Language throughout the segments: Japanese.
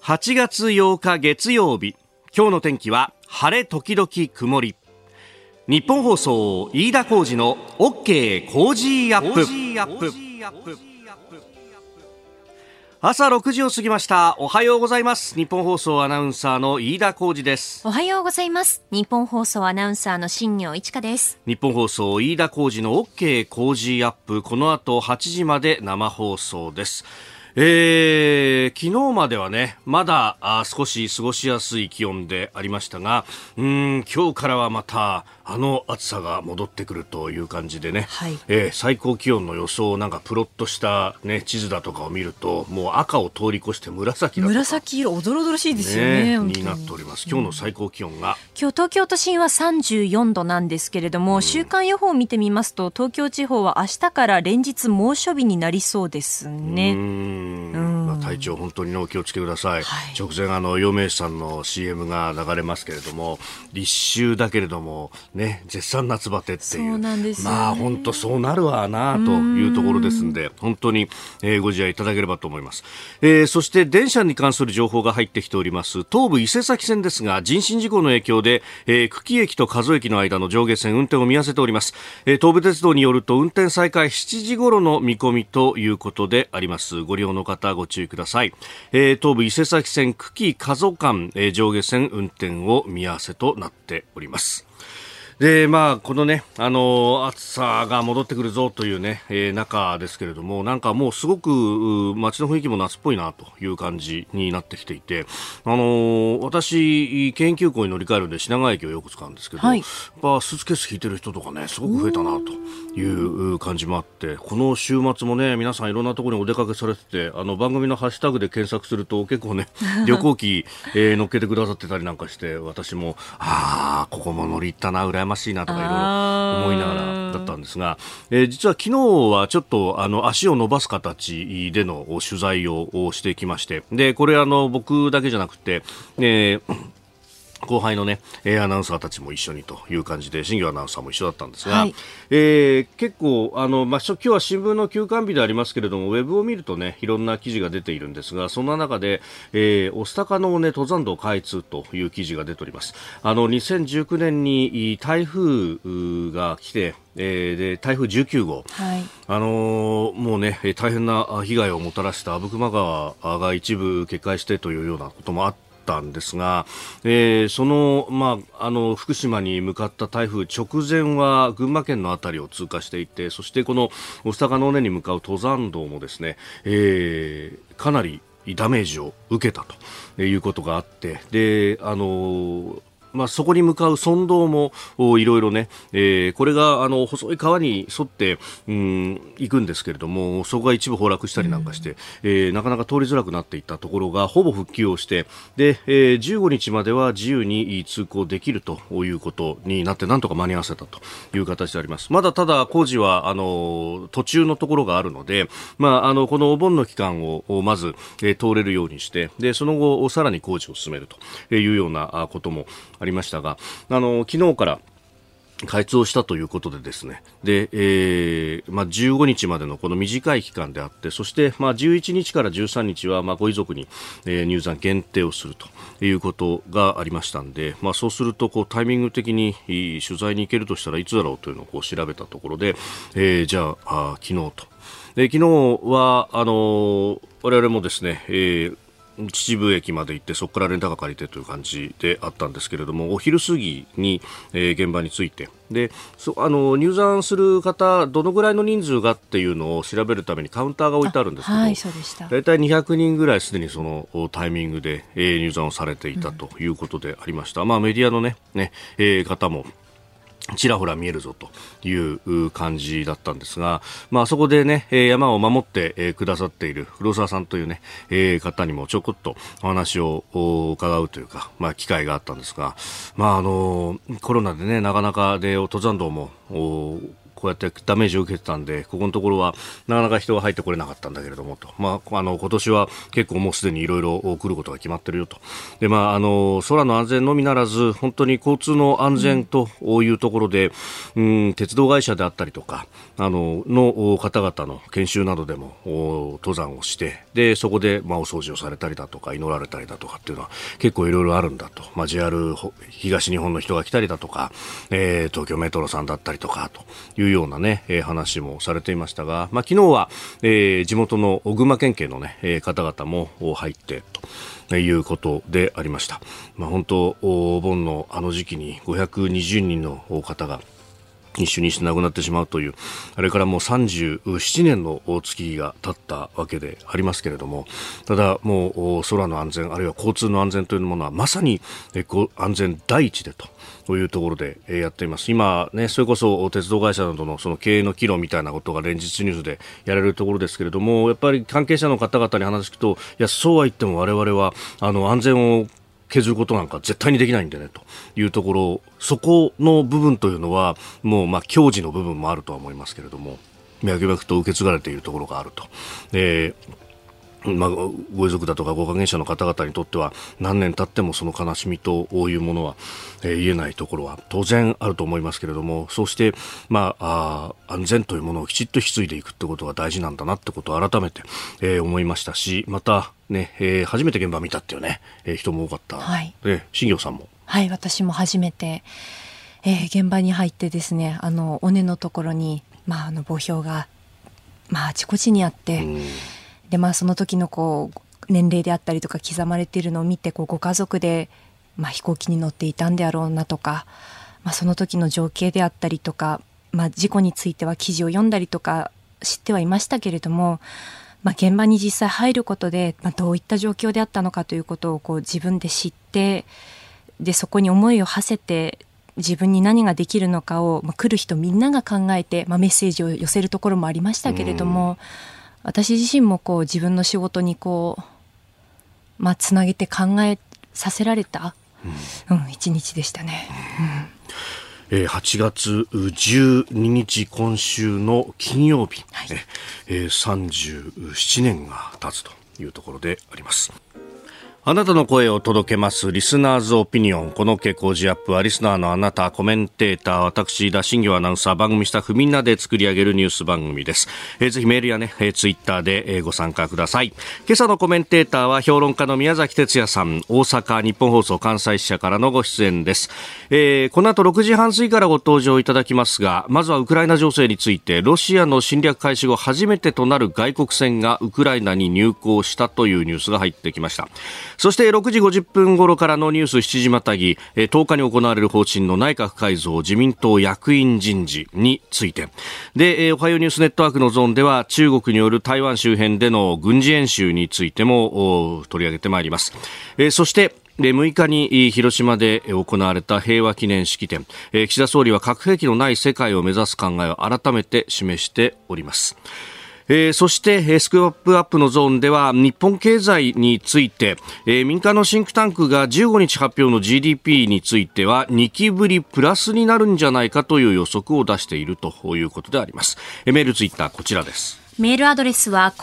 8月8日月曜日、今日の天気は晴れ時々曇り。日本放送飯田浩司の OK コージーアップ。朝6時を過ぎました。おはようございます。日本放送アナウンサーの飯田浩司です。 おはようございます。日本放送アナウンサーの新業一華です。 日本放送飯田浩司の OK コージーアップ、この後8時まで生放送です。昨日まではね、まだ少し過ごしやすい気温でありましたが、今日からはまた暑さが戻ってくるという感じでね、 はい。 最高気温の予想なんかプロットした、ね、地図だとかを見ると、もう赤を通り越して紫だとか、 紫色、おどろおどろしいですよね。 になっております。今日の最高気温が、 今日東京都心は34度なんですけれども、週間予報を見てみますと、東京地方は明日から連日猛暑日になりそうですね。 体調本当にお気をつけください。 はい、 直前陽明酒さんの CM が流れますけれども、立秋だけれどもね、絶賛夏バテっていう、 そうなんですよね。 まあ本当そうなるわなというところですんで、本当に、ご自愛いただければと思います。そして電車に関する情報が入ってきております。東武伊勢崎線ですが、人身事故の影響で、久喜駅と加須駅の間の上下線運転を見合わせております。東武鉄道によると運転再開7時頃の見込みということであります。ご利用の方ご注意ください。東武伊勢崎線久喜加須間、上下線運転を見合わせとなっております。で、このね、暑さが戻ってくるぞというね、中ですけれども、なんかもうすごく街の雰囲気も夏っぽいなという感じになってきていて、私、京急行に乗り換えるんで品川駅をよく使うんですけど、 はい、 やっぱスーツケース引いてる人とかね、すごく増えたなという感じもあって、この週末もね、皆さんいろんなところにお出かけされてて、番組のハッシュタグで検索すると結構ね、旅行機、乗っけてくださってたりなんかして、私も、ここも乗り行ったな、羨ましいなとかいろいろ思いながらだったんですが、実は昨日はちょっと足を伸ばす形での取材をしてきまして、でこれ僕だけじゃなくて、後輩のね、アナウンサーたちも一緒にという感じで、新業アナウンサーも一緒だったんですが、はい、結構今日は新聞の休刊日でありますけれども、ウェブを見るとね、いろんな記事が出ているんですが、そんな中で、御巣鷹の、ね、登山道開通という記事が出ております。2019年に台風が来て、で台風19号、 はい、 もうね、大変な被害をもたらした阿武隈川が一部決壊してというようなこともあったんですが、その、福島に向かった台風直前は群馬県のあたりを通過していて、そしてこの御巣鷹の尾根に向かう登山道もですね、かなりダメージを受けたということがあって、でそこに向かう村道もいろいろね、これが細い川に沿って行くんですけれども、そこが一部崩落したりなんかして、なかなか通りづらくなっていったところがほぼ復旧をして、で、15日までは自由に通行できるということになって、なんとか間に合わせたという形であります。まだただ工事は途中のところがあるので、このお盆の期間をまず、通れるようにして、でその後さらに工事を進めるというようなこともありましたが、昨日から開通をしたということでですね、で、15日までのこの短い期間であって、そして11日から13日はご遺族に、入山限定をするということがありましたんで、そうするとタイミング的に取材に行けるとしたらいつだろうというのを調べたところで、じゃあ昨日と、で昨日は我々もですね、秩父駅まで行って、そこからレンタカー借りてという感じであったんですけれども、お昼過ぎに、現場に着いて、で入山する方どのぐらいの人数がっていうのを調べるためにカウンターが置いてあるんですけど、 はい、そうでした。 だいたい200人ぐらいすでにそのタイミングで、入山をされていたということでありました。メディアの、ね方もちらほら見えるぞという感じだったんですが、そこでね、山を守ってくださっている黒沢さんというね、方にもちょこっとお話を伺うというか、機会があったんですが、コロナでね、なかなかで登山道もこうやってダメージを受けてたんで、ここのところはなかなか人が入ってこれなかったんだけれどもと、今年は結構もうすでにいろいろ来ることが決まってるよと。で、空の安全のみならず本当に交通の安全というところで、鉄道会社であったりとかの方々の研修などでも登山をして、でそこでお掃除をされたりだとか祈られたりだとかっていうのは結構いろいろあるんだと、JR 東日本の人が来たりだとか、東京メトロさんだったりとかというようなね、話もされていましたが、昨日は、地元の群馬県警のね、方々も入ってということでありました。本当お盆の時期に520人の方が一緒にして亡くなってしまうという、あれからもう37年の月が経ったわけでありますけれども、ただもう空の安全あるいは交通の安全というものはまさに安全第一でというところでやっています。今ね、それこそ鉄道会社などのその経営の岐路みたいなことが連日ニュースでやられるところですけれども、やっぱり関係者の方々に話聞くと、いやそうは言っても我々は安全を削ることなんか絶対にできないんでねというところ、そこの部分というのはもう矜持の部分もあるとは思いますけれども、脈々と受け継がれているところがあると。ご遺族だとかご関係者の方々にとっては何年経ってもその悲しみというものは、言えないところは当然あると思いますけれども、そうして安全というものをきちっと引き継いでいくってことが大事なんだなってことを改めて、思いましたし、またね、初めて現場見たっていうね、人も多かった。はい。新行さんも。 はい、私も初めて、現場に入ってですね、尾根のところに墓標があちこちにあって、でその時の年齢であったりとか刻まれているのを見て、ご家族で、飛行機に乗っていたんであろうなとか、その時の情景であったりとか、事故については記事を読んだりとか知ってはいましたけれども、現場に実際入ることで、どういった状況であったのかということを自分で知って、でそこに思いを馳せて自分に何ができるのかを、来る人みんなが考えて、メッセージを寄せるところもありましたけれども、私自身も自分の仕事につなげて考えさせられた、一日でしたね。 8月12日今週の金曜日、はい、37年が経つというところであります。あなたの声を届けますリスナーズオピニオン。この傾向時アップはリスナーのあなた、コメンテーター、私田新行アナウンサー、番組スタッフみんなで作り上げるニュース番組です。ぜひメールやね、ツイッターでご参加ください。今朝のコメンテーターは評論家の宮崎哲也さん、大阪日本放送関西支社からのご出演です。この後6時半過ぎからご登場いただきますが、まずはウクライナ情勢について、ロシアの侵略開始後初めてとなる外国船がウクライナに入港したというニュースが入ってきました。そして6時50分頃からのニュース7時またぎ、10日に行われる方針の内閣改造自民党役員人事についてで、おはようニュースネットワークのゾーンでは中国による台湾周辺での軍事演習についても取り上げてまいります。そして6日に広島で行われた平和記念式典、岸田総理は核兵器のない世界を目指す考えを改めて示しております。そしてスクープアップのゾーンでは日本経済について、民間のシンクタンクが15日発表の GDP については2期ぶりプラスになるんじゃないかという予測を出しているということであります。メールツイッターこちらです。 メールアドレスは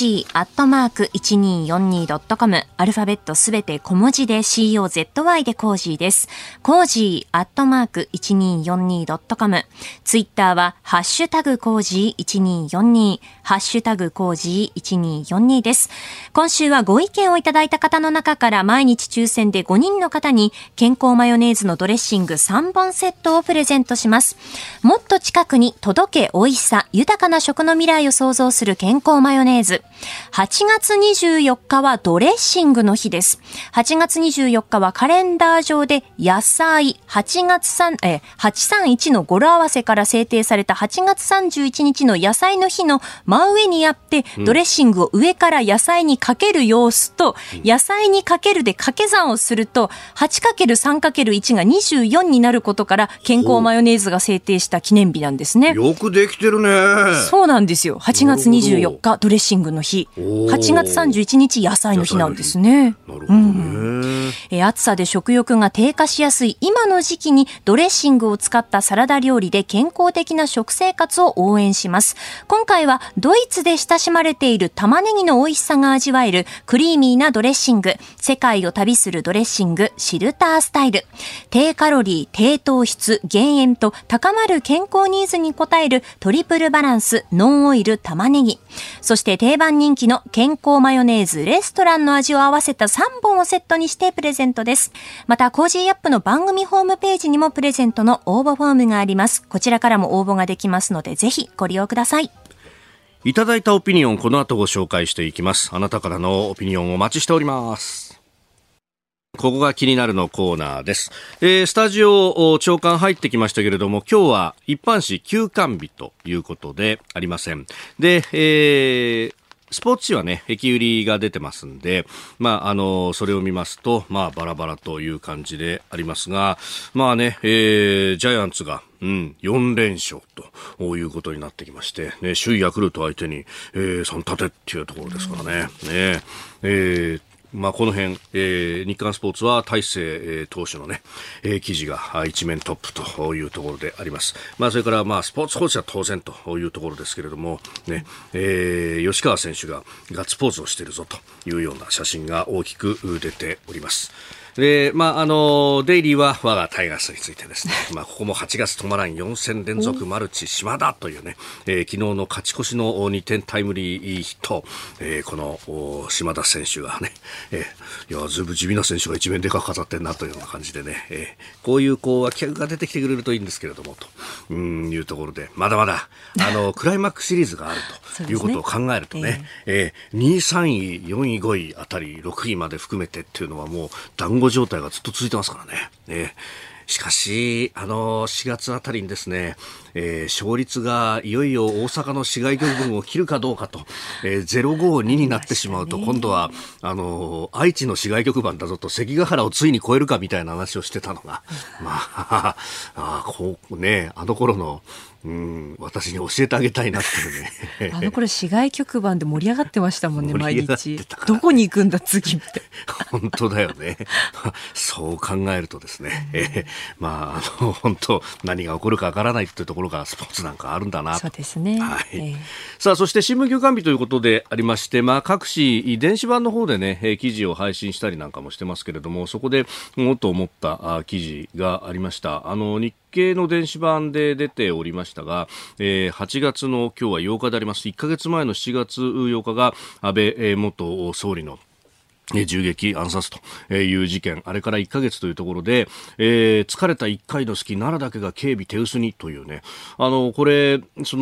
cozy@1242.com、 アルファベットすべて小文字で COZY でcozyです。cozy@1242.com、 ツイッターはハッシュタグcozy1242、ハッシュタグcozy1242です。今週はご意見をいただいた方の中から毎日抽選で5人の方に健康マヨネーズのドレッシング3本セットをプレゼントします。もっと近くに届け美味しさ豊かな食の未来を創造する健康マヨネーズ。8月24日はドレッシングの日です。8月24日はカレンダー上で野菜831の語呂合わせから制定された8月31日の野菜の日の真上にあって、ドレッシングを上から野菜にかける様子と、野菜にかけるで掛け算をすると 8×3×1 が24になることから健康マヨネーズが制定した記念日なんですね。 よくできてるね。 そうなんですよ。8 月24日ドレッシングの日、8月31日野菜の日なんですね。 なるほどね。 暑さで食欲が低下しやすい今の時期にドレッシングを使ったサラダ料理で健康的な食生活を応援します。今回はドイツで親しまれている玉ねぎの美味しさが味わえるクリーミーなドレッシング、世界を旅するドレッシングシルタースタイル、低カロリー低糖質減塩と高まる健康ニーズに応えるトリプルバランスノンオイル玉ねぎ、そして定番人気の健康マヨネーズレストランの味を合わせた3本をセットにしてプレゼントです。またコージーアップの番組ホームページにもプレゼントの応募フォームがあります。こちらからも応募ができますのでぜひご利用ください。 いただいたオピニオン、この後ご紹介していきます。あなたからのオピニオンをお待ちしております。ここが気になるのコーナーです。スタジオ長官入ってきましたけれども、今日は一般紙休刊日ということでありません。で、スポーツ紙はね、駅売りが出てますんで、それを見ますと、バラバラという感じでありますが、ジャイアンツが、4連勝ということになってきまして、ね、首位ヤクルト相手に、3立てっていうところですからね。この辺、日刊スポーツは大勢、投手のね、記事が一面トップというところであります。それからスポーツ報知は当然というところですけれども、ね、吉川選手がガッツポーズをしているぞというような写真が大きく出ております。で、デイリーは我がタイガースについてですね、ここも8月止まらん4戦連続マルチ島田というね、昨日の勝ち越しの2点タイムリーヒット、この島田選手がね、ずいぶん地味な選手が一面でかく飾ってんなというような感じでね、こういう脇役が出てきてくれるといいんですけれどもというところで、まだまだクライマックスシリーズがあるということを考えるとね、2位3位4位5位あたり6位まで含めてっていうのはもう団子状態がずっと続いてますからね。しかし4月あたりにですね、勝率がいよいよ大阪の市街局分を切るかどうかと、052になってしまうと、今度は愛知の市街局番だぞと、関ヶ原をついに超えるかみたいな話をしてたのが、こうね、あの頃の私に教えてあげたいなっていうね。 あの頃市街局番で盛り上がってましたもんね、毎日。どこに行くんだ次って。 本当だよね。そう考えるとですね、本当何が起こるかわからないというところがスポーツなんかあるんだなと。 そうですね。 さあ、そして新聞休刊日ということでありまして、各紙電子版の方でね、記事を配信したりなんかもしてますけれども、そこでもっと思った記事がありました。日経の電子版で出ておりましたが、8月の今日は8日であります。1ヶ月前の7月8日が安倍元総理の銃撃暗殺という事件、あれから1ヶ月というところで、疲れた1回の隙、奈良だけが警備手薄にというね、これ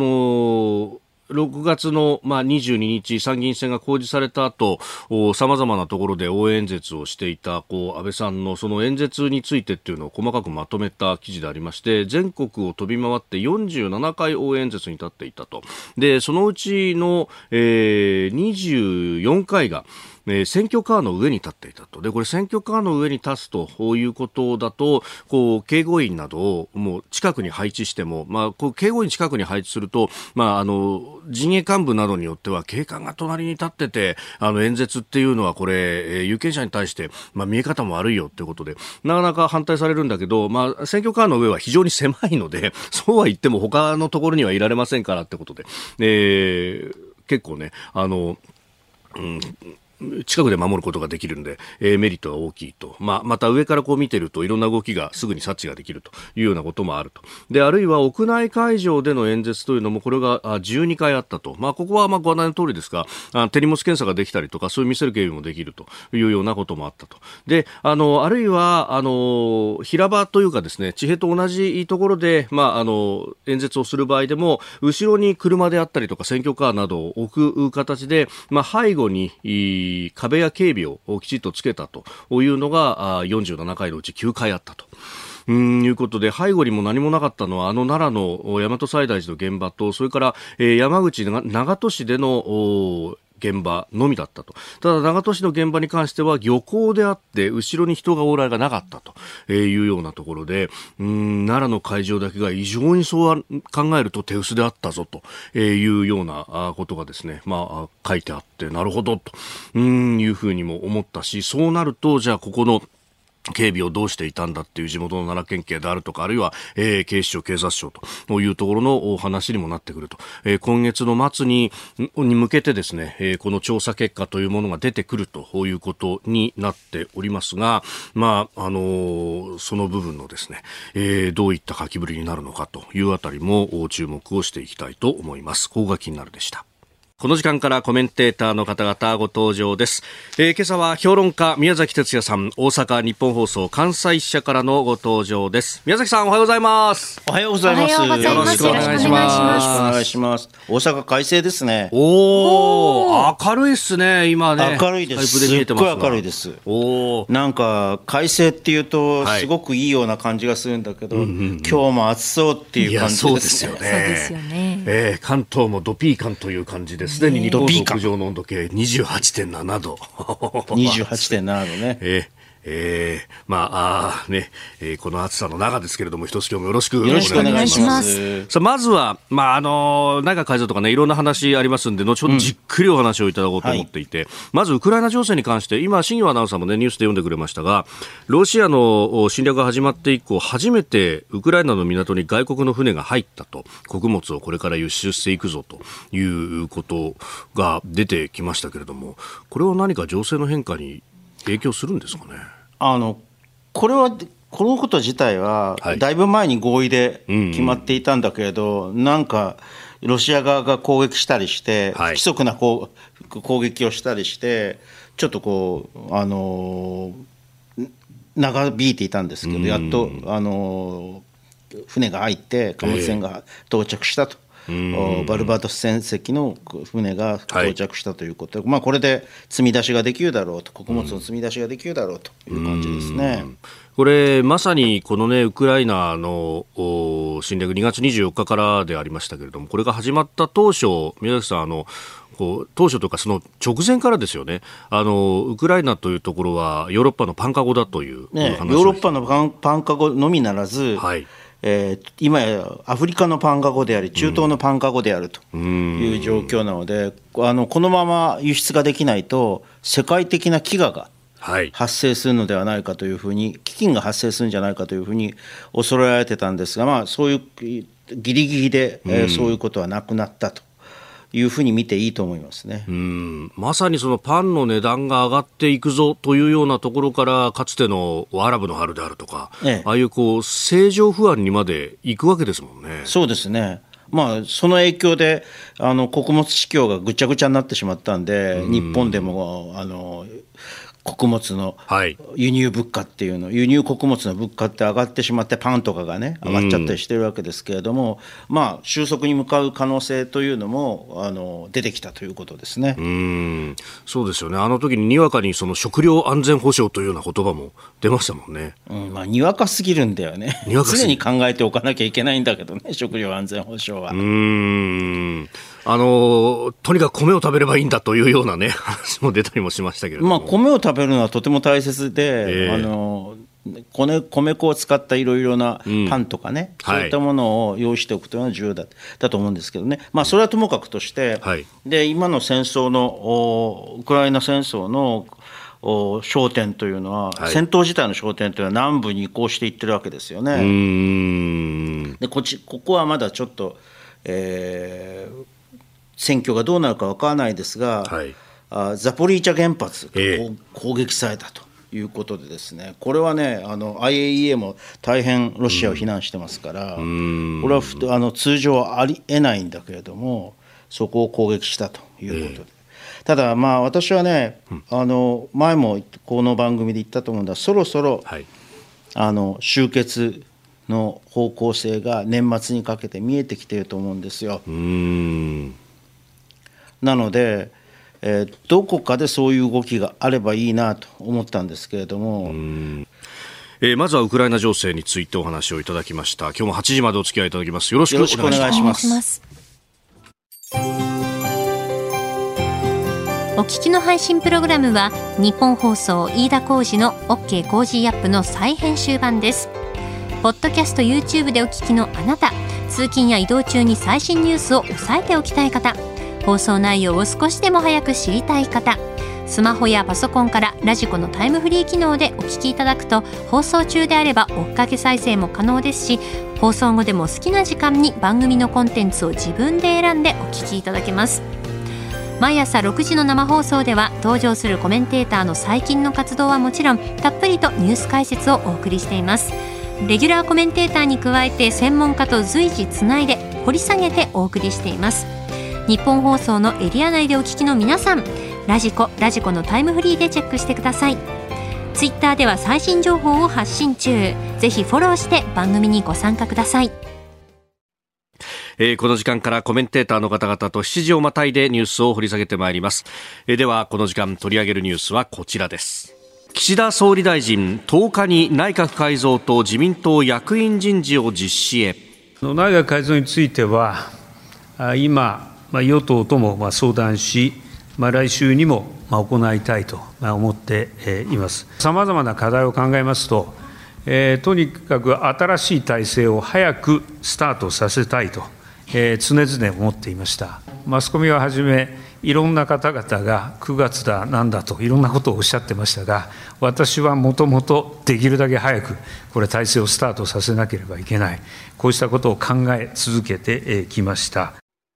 6月の22日参議院選が公示された後、様々なところで応援演説をしていた安倍さんのその演説についてっていうのを細かくまとめた記事でありまして、全国を飛び回って47回応援演説に立っていたと。で、そのうちの、24回が選挙カーの上に立っていたと。で、これ選挙カーの上に立つということだと、警護員などをもう近くに配置しても、警護員近くに配置すると、陣営幹部などによっては警官が隣に立ってて、演説っていうのはこれ、有権者に対して、見え方も悪いよってことで、なかなか反対されるんだけど、選挙カーの上は非常に狭いので、そうは言っても他のところにはいられませんからってことで、結構ね、近くで守ることができるんで、メリットが大きいと。また上から見てるといろんな動きがすぐに察知ができるというようなこともあると。で、あるいは屋内会場での演説というのもこれが12回あったと。ここはご案内の通りですが、手荷物検査ができたりとか、そういう見せる警備もできるというようなこともあったと。で、あるいは、平場というかですね、地平と同じところで、演説をする場合でも、後ろに車であったりとか選挙カーなどを置く形で、背後に、壁や警備をきちっとつけたというのが47回のうち9回あったということで、背後にも何もなかったのは奈良の大和西大寺の現場と、それから山口長門市での現場のみだったと。ただ長門市の現場に関しては漁港であって後ろに人が往来がなかったというようなところで、奈良の会場だけが異常にそう考えると手薄であったぞというようなことがですね、書いてあって、なるほどというふうにも思ったし、そうなるとじゃあここの警備をどうしていたんだっていう地元の奈良県警であるとか、あるいは、警視庁警察庁というところの話にもなってくると、今月の末に向けてですね、この調査結果というものが出てくるということになっておりますが、その部分のですね、どういった書きぶりになるのかというあたりも注目をしていきたいと思います。ここが気になるでした。この時間からコメンテーターの方々ご登場です。今朝は評論家宮崎哲也さん、大阪日本放送関西支社からのご登場です。宮崎さん、おはようございます。 おはようございます。 よろしくお願いします。 大阪快晴ですね。 明るいっすね。今ね、 明るいです。すっごい明るいです。なんか快晴っていうとすごくいいような感じがするんだけど、今日も暑そうっていう感じですね。 そうですよね。 関東もドピーカンという感じです。すでに日本の屋上の温度計 28.7 度 28.7 度ね。 この暑さの中ですけれども、一つ今日もよろしくお願いします。 さあ、まずは、内閣改造とかね、いろんな話ありますんで、後ほどじっくりお話をいただこうと思っていて、まずウクライナ情勢に関して、今、新業アナウンサーもね、ニュースで読んでくれましたが、ロシアの侵略が始まって以降、初めてウクライナの港に外国の船が入ったと、穀物をこれから輸出していくぞということが出てきましたけれども、これは何か情勢の変化に影響するんですかね。 このこと自体はだいぶ前に合意で決まっていたんだけれど、なんかロシア側が攻撃したりして、不規則な攻撃をしたりして、ちょっと長引いていたんですけど、やっと船が入って貨物船が到着したと。バルバドス船籍の船が到着したということで、これで積み出しができるだろうと、穀物の積み出しができるだろうという感じですね。 これまさにこのね、ウクライナの侵略2月24日からでありましたけれども、これが始まった当初、宮崎さん、当初というかその直前からですよね、ウクライナというところはヨーロッパのパンかごだという話を、 ヨーロッパのパンかごのみならず、今やアフリカのパンかごであり、中東のパンかごであるという状況なので、このまま輸出ができないと世界的な飢餓が発生するのではないかというふうに、飢饉が発生するんじゃないかというふうに恐れられてたんですが、そういうギリギリで、そういうことはなくなったというふうに見ていいと思いますね。 まさにそのパンの値段が上がっていくぞというようなところから、かつてのアラブの春であるとか、ああいう政情不安にまで行くわけですもんね。 そうですね。その影響で穀物市況がぐちゃぐちゃになってしまったんで、日本でも穀物の輸入物価っていうの、輸入穀物の物価って上がってしまって、パンとかがね上がっちゃったりしてるわけですけれども、収束に向かう可能性というのも出てきたということですね。 そうですよね。あの時ににわかにその食料安全保障というような言葉も出ましたもんね。 にわかすぎるんだよね。常に考えておかなきゃいけないんだけどね、食料安全保障は。 とにかく米を食べればいいんだというようなね、話も出たりもしましたけれども、 米を食べるのはとても大切で、米粉を使ったいろいろなパンとかね、そういったものを用意しておくというのは重要だと思うんですけどね、それはともかくとして、で今の戦争のウクライナ戦争の焦点というのは、戦闘自体の焦点というのは南部に移行していってるわけですよね。でここはまだちょっと、戦況がどうなるか分からないですが、ザポリージャ原発が攻撃されたということでですね、これはね、IAEA も大変ロシアを非難してますから、これは通常はありえないんだけれども、そこを攻撃したということで、ただ私はね、前もこの番組で言ったと思うんだ、そろそろ、終結の方向性が年末にかけて見えてきていると思うんですよ。なので、どこかでそういう動きがあればいいなと思ったんですけれども、 まずはウクライナ情勢についてお話をいただきました。今日も8時までお付き合いいただきます。よろしくお願いします。 お聞きの配信プログラムは日本放送飯田浩司の OK コージーアップの再編集版です。ポッドキャスト YouTube でお聞きのあなた、通勤や移動中に最新ニュースを押さえておきたい方、放送内容を少しでも早く知りたい方、スマホやパソコンからラジコのタイムフリー機能でお聞きいただくと、放送中であれば追っかけ再生も可能ですし、放送後でも好きな時間に番組のコンテンツを自分で選んでお聞きいただけます。毎朝6時の生放送では登場するコメンテーターの最近の活動はもちろん、たっぷりとニュース解説をお送りしています。レギュラーコメンテーターに加えて専門家と随時つないで掘り下げてお送りしています。日本放送のエリア内でお聞きの皆さん、ラジコのタイムフリーでチェックしてください。ツイッターでは最新情報を発信中。ぜひフォローして番組にご参加ください。 この時間からコメンテーターの方々と7時をまたいでニュースを掘り下げてまいります。ではこの時間取り上げるニュースはこちらです。岸田総理大臣10日に内閣改造と自民党役員人事を実施へ。 内閣改造については今与党とも相談し、来週にも行いたいと思っています。さまざまな課題を考えますと、とにかく新しい体制を早くスタートさせたいと常々思っていました。マスコミをはじめいろんな方々が9月だなんだといろんなことをおっしゃってましたが、私はもともとできるだけ早くこれ体制をスタートさせなければいけない、こうしたことを考え続けてきました。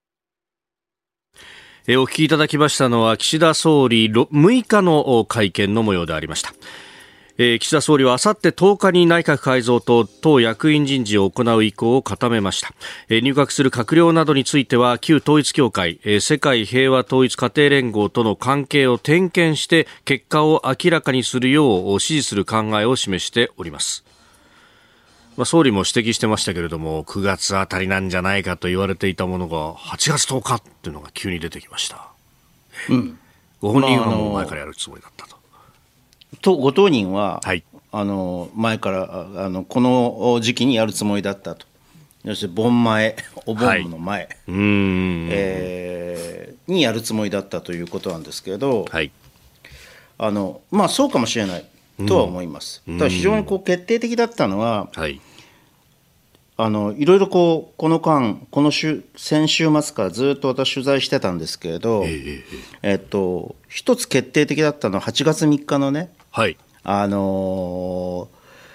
お聞きいただきましたのは岸田総理6日の会見の模様でありました。岸田総理はあさって10日に内閣改造と党役員人事を行う意向を固めました。入閣する閣僚などについては旧統一教会、世界平和統一家庭連合との関係を点検して結果を明らかにするよう指示する考えを示しております。総理も指摘してましたけれども、9月あたりなんじゃないかと言われていたものが8月10日っていうのが急に出てきました。ご本人はもう前からやるつもりだったと。 ご当人は、 はい、 前からこの時期にやるつもりだったと。要するに盆前、お盆の前、はい、にやるつもりだったということなんですけれど、はい、そうかもしれないとは思います。ただ非常に決定的だったのは、はい、いろいろこの間先週末からずっと私取材してたんですけれど、一つ決定的だったのは8月3日のね、はい、ホ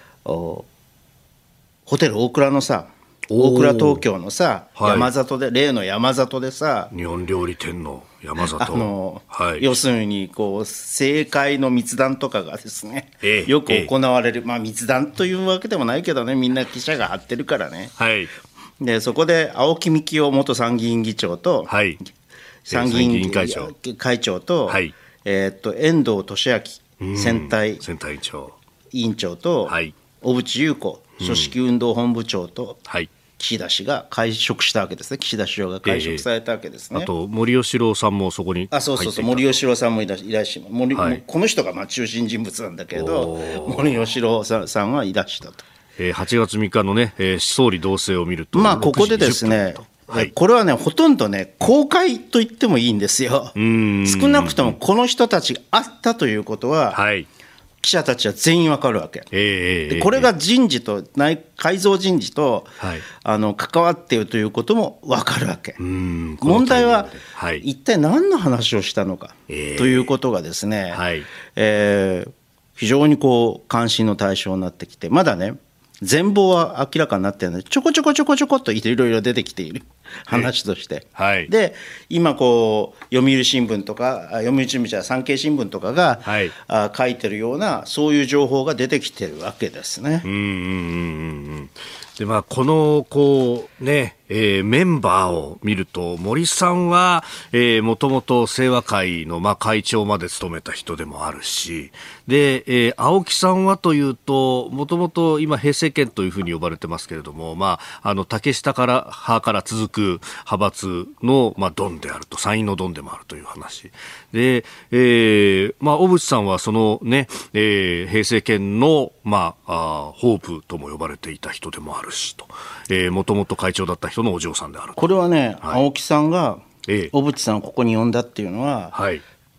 テル大倉のさ、大倉東京のさ、はい、山里で、例の山里でさ、 日本料理店の山里、 はい、要するに政界の密談とかがですね、よく行われる、密談というわけでもないけどね、みんな記者が張ってるからね、はい、でそこで青木幹雄元参議院議長と、はい、参議院会長と、はい、遠藤利明選対委員長と、はい、小渕優子組織運動本部長と、岸田氏が会食したわけですね。岸田首相が会食されたわけですね。 あと森喜朗さんもそこに入っていた。 そう森喜朗さんもいらっしゃい、はい、この人が中心人物なんだけど、森喜朗さんはいらしたと。 8月3日のね、総理動静を見ると、 ここでですね、はい、これはね、ほとんどね、公開と言ってもいいんですよ。少なくともこの人たちがあったということは、はい、記者たちは全員わかるわけ。でこれが人事と改造人事と、はい、関わっているということもわかるわけ。問題は、はい、一体何の話をしたのか、ということがですね、はい、非常に関心の対象になってきて、まだね全貌は明らかになっているので、ちょこちょこっといろいろ出てきている話として、はい、で今読売新聞とか読売新聞じゃ産経新聞とかが、はい、書いてるようなそういう情報が出てきてるわけですね。 でこのメンバーを見ると、森さんはもともと清和会の会長まで務めた人でもあるし、で、青木さんはというと、もともと今平成圏というふうに呼ばれてますけれども、竹下派から続く派閥のドンであると、参院のドンでもあるという話で、小渕さんはそのね、平成圏のホープとも呼ばれていた人でもあるしと、もともと会長だった人のお嬢さんであると。 これはね、はい、青木さんが小渕さんをここに呼んだっていうのは、はい、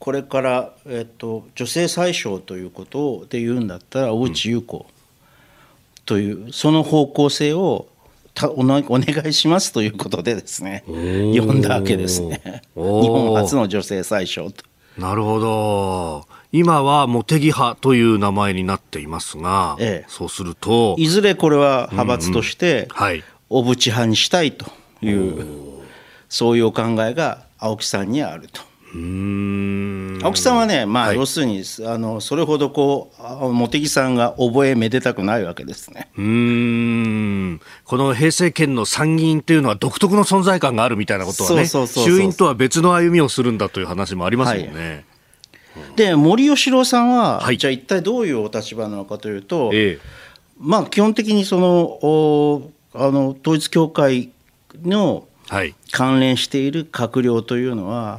これから、女性宰相ということで言うんだったら小渕優子という、その方向性をお願いしますということでですね、呼んだわけですね。日本初の女性宰相と。 なるほど。今は茂木派という名前になっていますが、そうするといずれこれは派閥として小渕派にしたいという、そういうお考えが青木さんにはあると。青木さんはね、要するにそれほど茂木さんが覚めでたくないわけですね。 この平成権の参議院というのは独特の存在感があるみたいなことはね、衆院とは別の歩みをするんだという話もありますもんね。 で森喜朗さんは、じゃあ一体どういうお立場なのかというと、基本的にその統一教会の関連している閣僚というのは、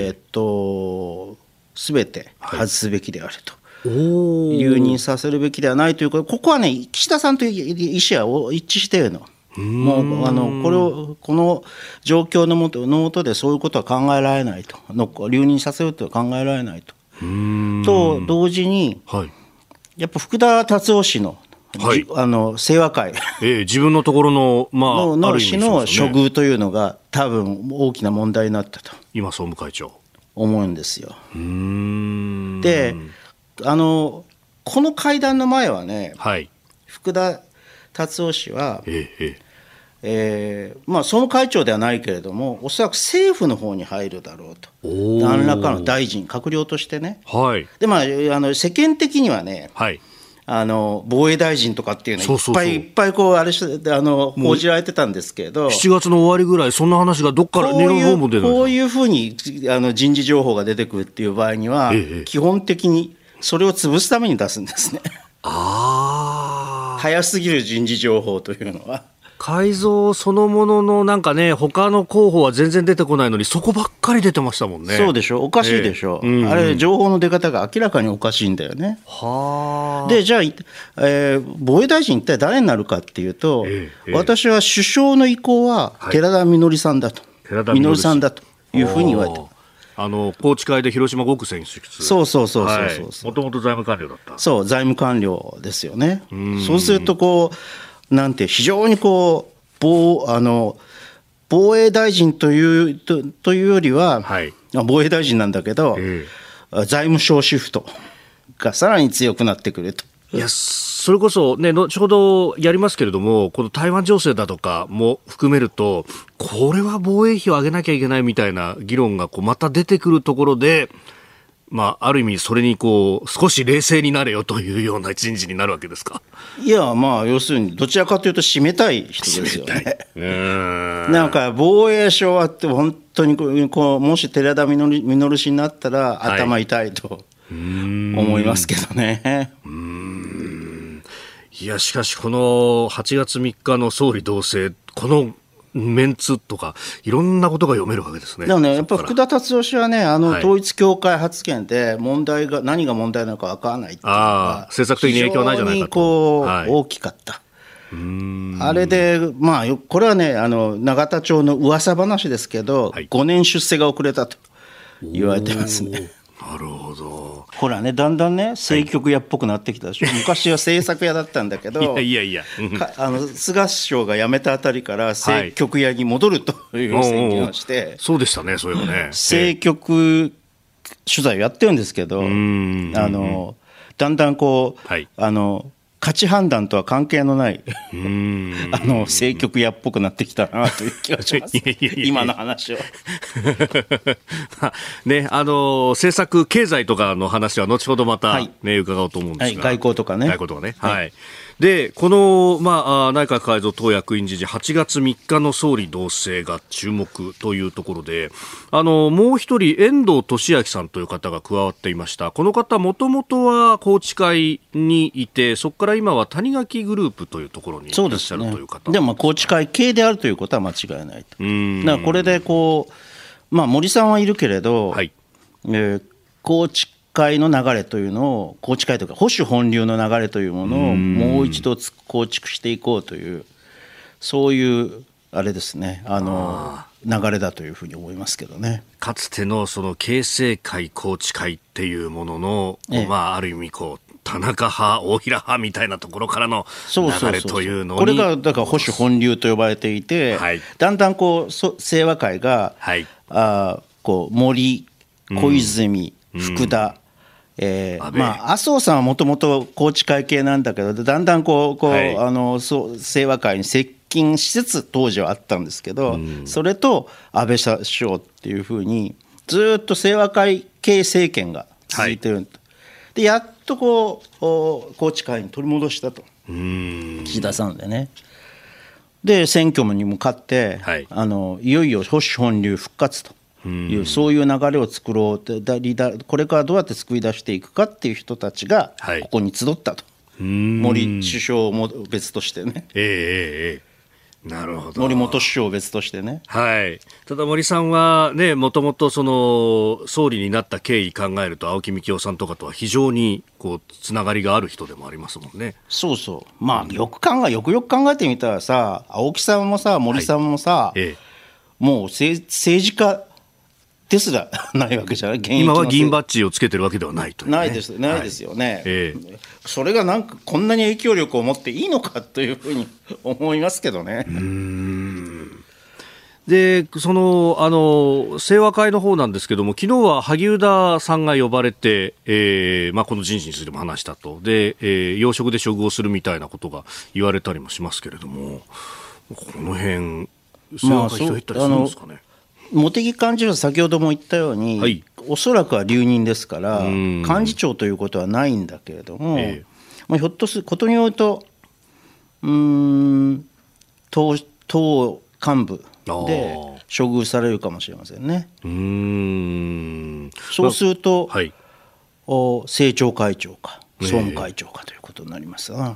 すべて外すべきであると、留任させるべきではないということ、ここはね、岸田さんという意思は一致しているの。もうこの状況の下でそういうことは考えられないと、留任させるとは考えられないと。と同時に、やっぱ福田達夫氏の清和会、 自分のところの、 の氏の処遇というのが多分大きな問題になったと今総務会長思うんですよ。でこの会談の前はね、福田達夫氏は、総務会長ではないけれどもおそらく政府の方に入るだろうと、何らかの大臣閣僚としてね、で世間的にはね、防衛大臣とかっていうのいっぱい報じられてたんですけど、 7月の終わりぐらいそんな話がどっからこういうふうに人事情報が出てくるっていう場合には、基本的にそれを潰すために出すんですね。早すぎる人事情報というのは。 改造そのもののなんかね、他の候補は全然出てこないのにそこばっかり出てましたもんね。 そうでしょ、おかしいでしょ、あれ情報の出方が明らかにおかしいんだよね。でじゃあ、防衛大臣一体誰になるかっていうと、私は首相の意向は寺田稔さんだと、稔さんだというふうに言われて、 宏池会で広島5区選出、 そうもともと財務官僚だった。 そう財務官僚ですよね。そうするとなんて非常に防衛大臣というよりは、防衛大臣なんだけど、財務省シフトがさらに強くなってくると。 いやそれこそね、後ほどやりますけれども、この台湾情勢だとかも含めると、これは防衛費を上げなきゃいけないみたいな議論がまた出てくるところで、ある意味それに少し冷静になれよというような人事になるわけですか。 いや要するにどちらかというと締めたい人ですよね。なんか防衛省はって本当にもし寺田稔氏になったら頭痛いと思いますけどね。 いやしかしこの8月3日の総理同棲、このメンツとかいろんなことが読めるわけですね。 でもね、やっぱり福田達夫氏はね、統一教会発言で何が問題なのか分からないっていうのが政策的に影響ないじゃないかと大きかった。あれでこれはね永田町の噂話ですけど、5年出世が遅れたと言われてますね。 なるほど。 ほらね、だんだんね政局屋っぽくなってきたでしょ。昔は政策屋だったんだけど菅首相が辞めたあたりから政局屋に戻るという宣言をして、 そうでしたね、そういうのね。 政局取材をやってるんですけど、だんだん価値判断とは関係のない政局屋っぽくなってきたなという気がします今の話を政策経済とかの話は後ほどまた、伺おうと思うんですが、 外交とかね、 でこの、内閣改造党役員人事8月3日の総理同棲が注目というところで、もう一人遠藤利明さんという方が加わっていました。この方もともとは宏池会にいて、そこから今は谷垣グループというところにいらっしゃるという方。 でも宏池会系であるということは間違いないと。だからこれで森さんはいるけれど、宏池会の流れというのを、宏池会というか保守本流の流れというものをもう一度構築していこうという、そういうあれですね、流れだというふうに思いますけどね。 かつてのその経世会宏池会っていうものの、ある意味こう田中派大平派みたいなところからの流れというのに、 これがだから保守本流と呼ばれていて、はい、だんだんこう清和会が、はい、こう森、小泉、福田、麻生さんはもともと宏池会系なんだけど、だんだんこう、はい、清和会に接近しつつ当時はあったんですけど、それと安倍首相っていうふうにずっと清和会系政権が続いてる、はい、でやっとこう宏池会に取り戻したと岸田さんでね。で選挙に向かって、はい、いよいよ保守本流復活という、そういう流れを作ろうって、これからどうやって作り出していくかっていう人たちがここに集ったと、はい、森首相も別としてね、 なるほど。 森元首相別としてね、 はい、ただ森さんはね、もともとその総理になった経緯考えると青木幹雄さんとかとは非常にこうつながりがある人でもありますもんね。 そうそう、まあよくよく考えてみたらさ、青木さんもさ森さんもさ、はい、もう政治家ですらないわけじゃない。 今は議員バッジをつけてるわけではないという、ね、 ないですよね、それがなんかこんなに影響力を持っていいのかというふうに思いますけどね。 でその清和会の方なんですけども、昨日は萩生田さんが呼ばれて、この人事についても話したと。で、要職で処遇をするみたいなことが言われたりもしますけれども、この辺清和会人減ったりするんですかね。 茂木幹事長、先ほども言ったように、はい、おそらくは留任ですから幹事長ということはないんだけれども、ひょっとすることによると党幹部で処遇されるかもしれませんね。そうすると、はい、政調会長か総務会長かということになりますが、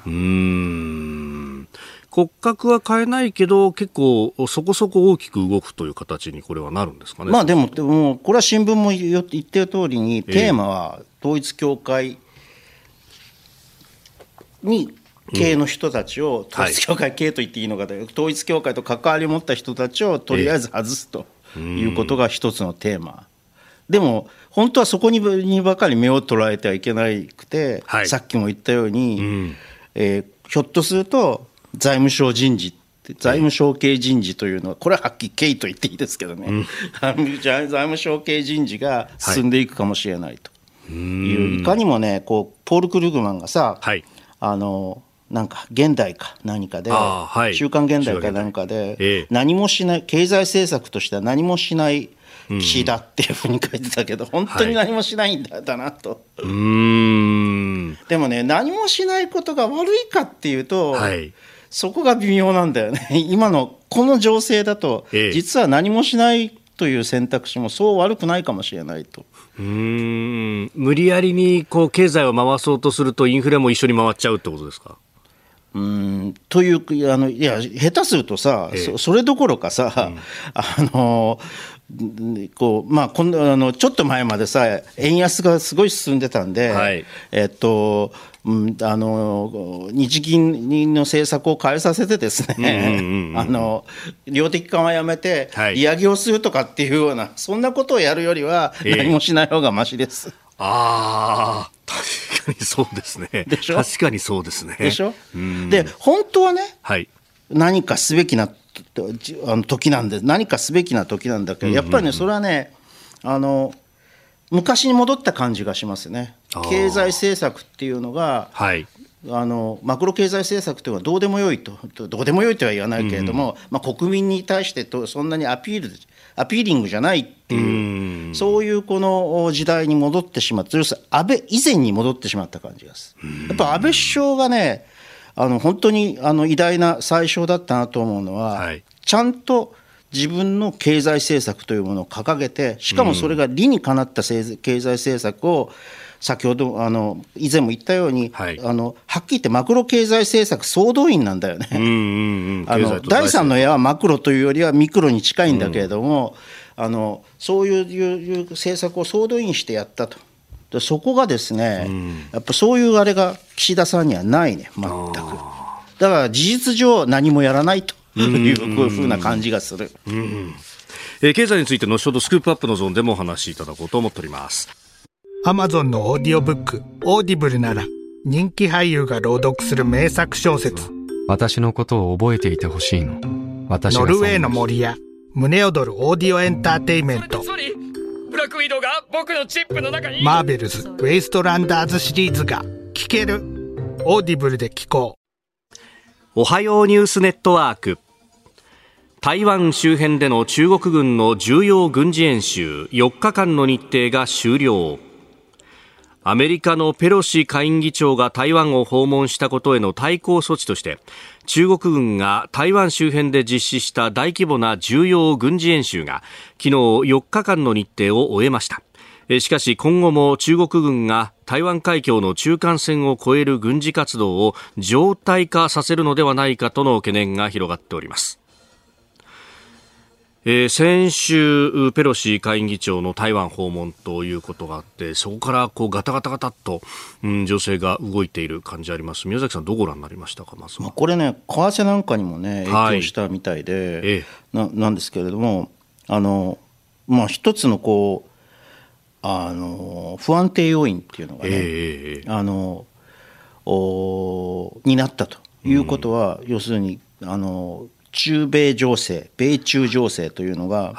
骨格は変えないけど結構そこそこ大きく動くという形にこれはなるんですかね。 でもこれは新聞も言ってる通りに、テーマは統一教会に系の人たちを、統一教会系と言っていいのか、統一教会と関わりを持った人たちをとりあえず外すということが一つのテーマ。でも本当はそこにばかり目を捉えてはいけなくて、はい、さっきも言ったように、ひょっとすると財務省人事、財務省系人事というのは、これははっきり系と言っていいですけどね、財務省系人事が進んでいくかもしれないという、いかにもね、こうポール・クルグマンがさ、はい、なんか現代か何かで、はい、週刊現代か何かで、何もしない経済政策としては何もしない岸田っていうふうに書いてたけど、本当に何もしないんだなと。でもね、何もしないことが悪いかっていうと、はい、そこが微妙なんだよね。今のこの情勢だと、実は何もしないという選択肢もそう悪くないかもしれないと。 無理やりにこう経済を回そうとするとインフレも一緒に回っちゃうってことですか。 といういや下手するとさ、それどころかさ、こうちょっと前までさ円安がすごい進んでたんで、はい、日銀の政策を変えさせてですね、量的緩和やめて利上げをするとかっていうような、そんなことをやるよりは何もしない方がマシです。 確かにそうですね。 でしょ。 確かにそうですね。 でしょ。で本当はね、はい、何かすべきな時なんで、何かすべきな時なんだけど、やっぱりね、それはね、昔に戻った感じがしますね。経済政策っていうのが、はい、マクロ経済政策というのはどうでもよいとは言わないけれども、国民に対してそんなにアピーリングじゃないっていう、そういうこの時代に戻ってしまった、安倍以前に戻ってしまった感じがする。やっぱ安倍首相がね、本当に偉大な宰相だったなと思うのは、はい、ちゃんと自分の経済政策というものを掲げて、しかもそれが理にかなった経済政策を、先ほど以前も言ったように、はい、はっきり言ってマクロ経済政策総動員なんだよね。第三の矢はマクロというよりはミクロに近いんだけれども、そういう政策を総動員してやったと。でそこがですね、やっぱそういうあれが岸田さんにはないね、全く。だから事実上何もやらないというふうな感じがする。 経済について後ほどスクープアップのゾーンでもお話しいただこうと思っております。 アマゾンのオーディオブックオーディブルなら人気俳優が朗読する名作小説。 私のことを覚えていてほしいの。 ノルウェーの森や胸躍るオーディオエンターテイメント。 ブラックウィドウが僕のチップの中に。 マーベルズウェイストランダーズシリーズが聞ける。オーディブルで聞こう。 おはようニュースネットワーク。台湾周辺での中国軍の重要軍事演習4日間の日程が終了。アメリカのペロシ下院議長が台湾を訪問したことへの対抗措置として中国軍が台湾周辺で実施した大規模な重要軍事演習が昨日4日間の日程を終えました。しかし今後も中国軍が台湾海峡の中間線を越える軍事活動を常態化させるのではないかとの懸念が広がっております。先週ペロシ下院議長の台湾訪問ということがあって、そこからガタガタガタっと、情勢が動いている感じあります。宮崎さんどうご覧になりましたか。まずはこれね、為替なんかにもね影響したみたいで、なんですけれども、一つの不安定要因っていうのがね、になったということは、要するに中米情勢、米中情勢というのが、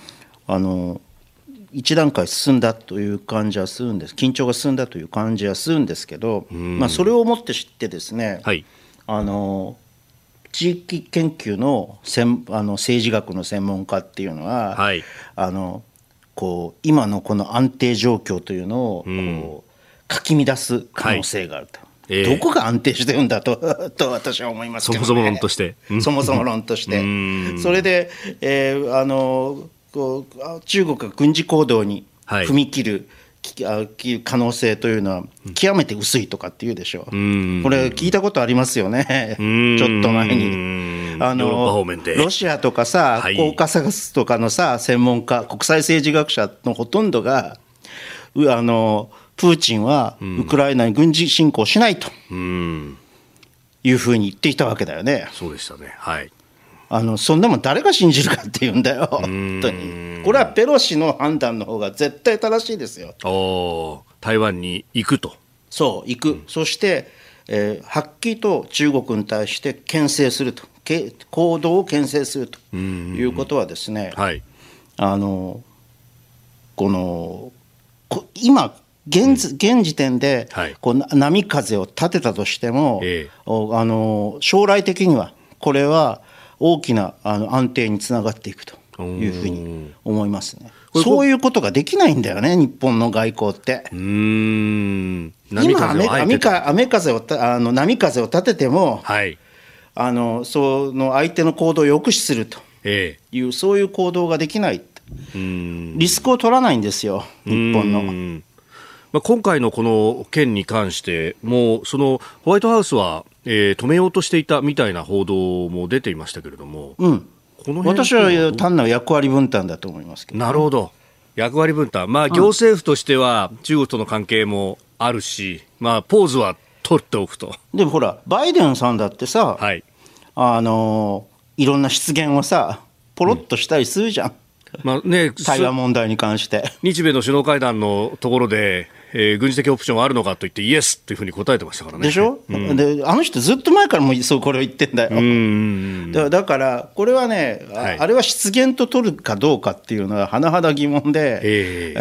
一段階進んだという感じはするんです。緊張が進んだという感じはするんですけど、それをもって知ってですね、地域研究の政治学の専門家っていうのは、今のこの安定状況というのをかき乱す可能性があると。どこが安定してるんだと私は思いますけどね。 そもそも論としてそもそも論としてそれで、中国が軍事行動に踏み切る、可能性というのは極めて薄いとかっていうでしょう。これ聞いたことありますよね。ちょっと前にロシアとかさ、コーカサスとかのさ専門家、国際政治学者のほとんどがプーチンはウクライナに軍事侵攻しないというふうに言っていたわけだよね。 そうでしたね。 そんなもん誰が信じるかっていうんだよ本当に。これはペロシの判断の方が絶対正しいですよ。 台湾に行くと。 そう行く、そして、はっきりと中国に対して牽制すると、行動を牽制するということはですね、今現時点で波風を立てたとしても、将来的にはこれは大きな安定につながっていくというふうに思いますね。そういうことができないんだよね、日本の外交って。今波風を立てても、その相手の行動を抑止するという、そういう行動ができない。リスクを取らないんですよ、日本の。 今回のこの件に関しても、そのホワイトハウスは、止めようとしていたみたいな報道も出ていましたけれども、 私は単なる役割分担だと思いますけど、 なるほど、役割分担、行政府としては中国との関係もあるし、ポーズは取っておくと。 でもほら、バイデンさんだってさ、いろんな失言をさポロッとしたりするじゃん。台湾問題に関して日米の首脳会談のところで、軍事的オプションはあるのかと言ってイエスというふうに答えてましたからね。 でしょ、でこの人ずっと前からもこれを言ってんだよ。だからこれはね、あれは失言と取るかどうかっていうのは甚だ疑問で、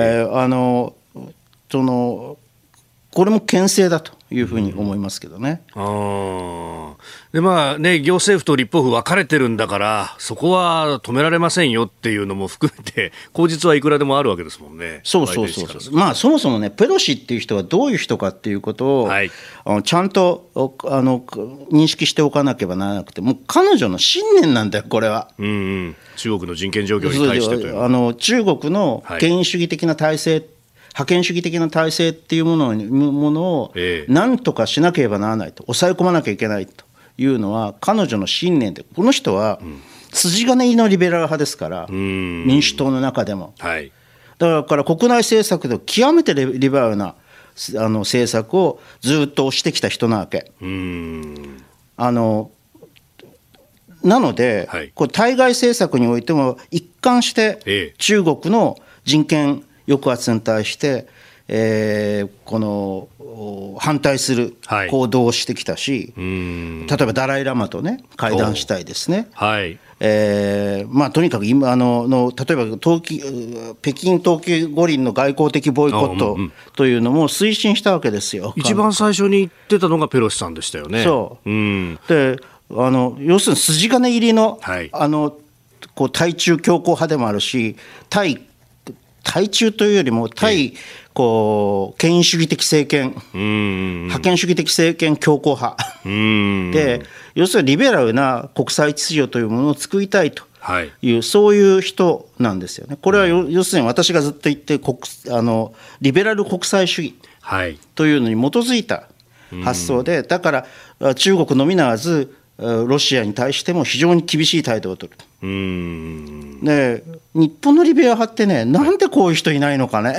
これも牽制だというふうに思いますけどね。 で行政府と立法府分かれてるんだからそこは止められませんよっていうのも含めて口実はいくらでもあるわけですもんね。 そうそもそもね、ペロシっていう人がどういう人かっていうことを、ちゃんと認識しておかなければならなくて、もう彼女の信念なんだよこれは。 中国の人権状況に対してという、 中国の権威主義的な体制、覇権主義的な体制っていうものを何とかしなければならないと、抑え込まなきゃいけないというのは彼女の信念で、この人は筋金入りのリベラル派ですから、民主党の中でも、だから国内政策で極めてリベラルな政策をずっと推してきた人なわけ。 なので、これ対外政策においても一貫して中国の人権抑圧に対して、この反対する行動をしてきたし、例えばダライ・ラマとね会談したいですね。とにかく今例えば北京冬季五輪の外交的ボイコットというのも推進したわけですよ。 一番最初に言ってたのがペロシさんでしたよね。 で要するに筋金入りの、こう対中強硬派でもあるし、対中というよりも対権威主義的政権、覇権主義的政権強硬派で、要するにリベラルな国際秩序というものを作りたいという、そういう人なんですよね。これは要するに私がずっと言ってリベラル国際主義というのに基づいた発想で、だから中国のみならずロシアに対しても非常に厳しい態度を取る。で日本のリベラル派ってね、なんでこういう人いないのかね。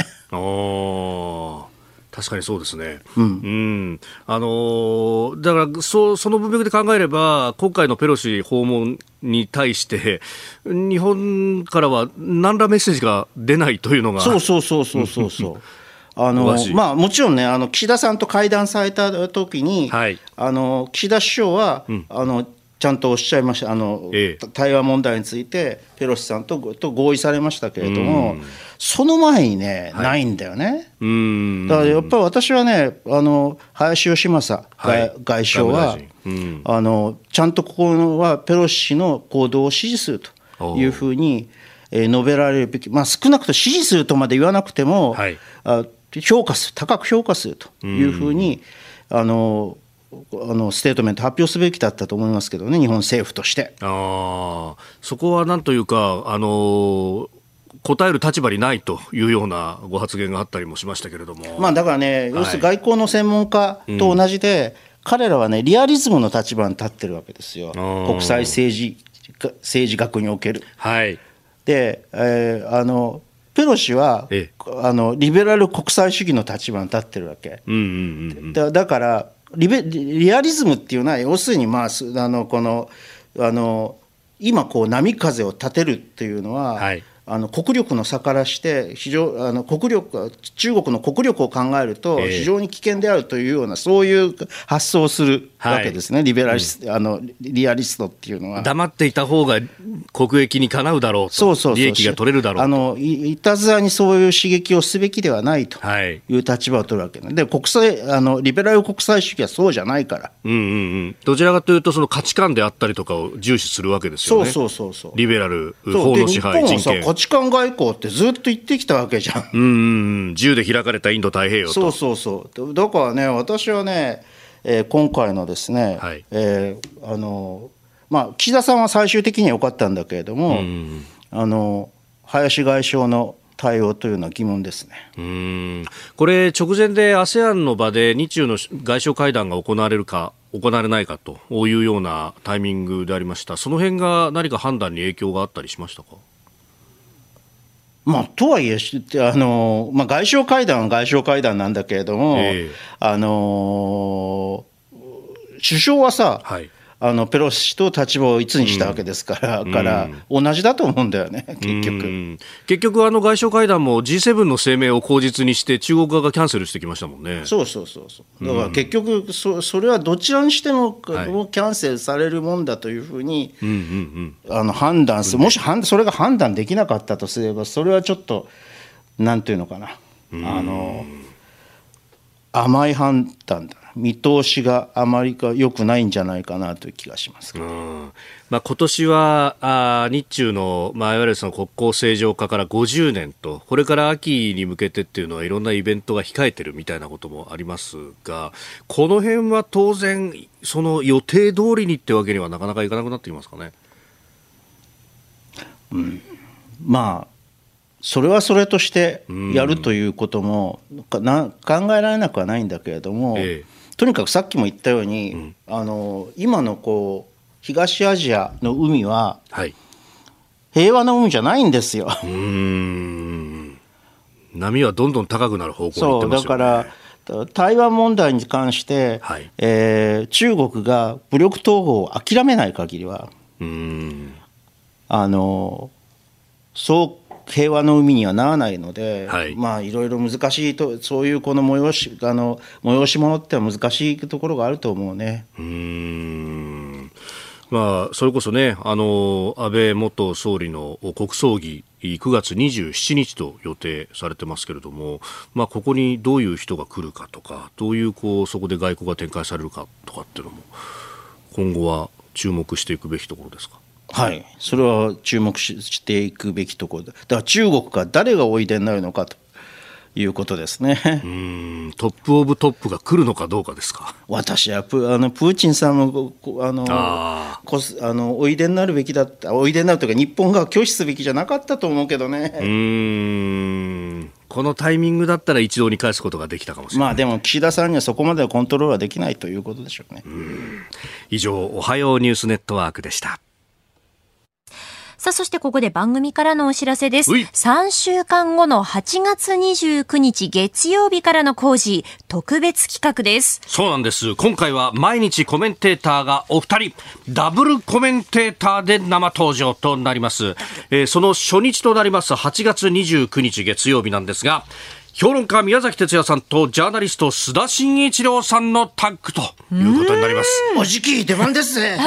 確かにそうですね。だからその文脈で考えれば、今回のペロシ訪問に対して日本からは何らメッセージが出ないというのが。 そうもちろんね、岸田さんと会談された時に、岸田首相は、ちゃんとおっしゃいました。台湾問題についてペロシさんと合意されましたけれども、その前にね、ないんだよね。だからやっぱり私はね、林芳正外相は、ちゃんとここはペロシ氏の行動を支持するというふうに述べられるべき、少なくとも支持するとまで言わなくても、高く評価するというふうにステートメント発表すべきだったと思いますけどね、日本政府として。 そこはなんというか答える立場にないというようなご発言があったりもしましたけれども、 だからね、要するに外交の専門家と同じで、彼らはねリアリズムの立場に立ってるわけですよ、国際政治学における。で、ペロシはリベラル国際主義の立場に立ってるわけ。だからリアリズムっていうのは、要するに今波風を立てるっていうのは、国力の差からして中国の国力を考えると非常に危険であるというような、そういう発想をするわけですね、リアリストっていうのは。 黙っていた方が国益にかなうだろうと、利益が取れるだろうと、 いたずらにそういう刺激をすべきではないという立場を取るわけで、リベラル国際主義はそうじゃないから、 どちらかというとその価値観であったりとかを重視するわけですよね。リベラル、法の支配、人権。 価値観外交ってずっと言ってきたわけじゃん。 自由で開かれたインド太平洋と。 だからね、私はね、今回のですね、岸田さんは最終的には良かったんだけれども、林外相の対応というのは疑問ですね。 これ直前で ASEAN の場で日中の外相会談が行われるか行われないかというようなタイミングでありました。その辺が何か判断に影響があったりしましたか？ とはいえ外相会談は外相会談なんだけれども、首相はさ、ペロシ氏と立場を一にしたわけですから、同じだと思うんだよね、 結局外相会談も G7 の声明を口実にして中国側がキャンセルしてきましたもんね。 だから結局それはどちらにしてもキャンセルされるもんだというふうに判断する。もしそれが判断できなかったとすれば、それはちょっとなんていうのかな、甘い判断だ、見通しがあまり良くないんじゃないかなという気がしますけど、 今年は日中の、いわゆるその国交正常化から50年と、これから秋に向けてっていうのはいろんなイベントが控えてるみたいなこともありますが、この辺は当然その予定通りにってわけにはなかなかいかなくなってきますかね。 それはそれとしてやるということも考えられなくはないんだけれども、とにかくさっきも言ったように、今の東アジアの海は平和な海じゃないんですよ。 波はどんどん高くなる方向に行ってますよね。 だから台湾問題に関して、中国が武力統合を諦めない限りはそう平和の海にはならないので、まあいろいろ難しいと、そういうこの催し物っては難しいところがあると思うね。 まあ、それこそね、安倍元総理の国葬儀9月27日と予定されてますけれども、まあ、ここにどういう人が来るかとか、どういうそこで外交が展開されるかとかっていうのも今後は注目していくべきところですか。 はい、それは注目していくべきところだ。だから中国から誰がおいでになるのかということですね。 トップオブトップが来るのかどうかですか。 私はプーチンさんもおいでになるべきだった、おいでになるというか日本が拒否すべきじゃなかったと思うけどね。 このタイミングだったら一堂に返すことができたかもしれない。 まあでも岸田さんにはそこまではコントロールはできないということでしょうね。 以上、おはようニュースネットワークでした。 さあ、そしてここで番組からのお知らせです。3週間後の8月29日月曜日からの工事特別企画です。 そうなんです。今回は毎日コメンテーターがお二人ダブルコメンテーターで生登場となります。その初日となります8月29日月曜日なんですが、評論家宮崎哲也さんとジャーナリスト須田慎一郎さんのタッグということになります。 おじき出番ですね。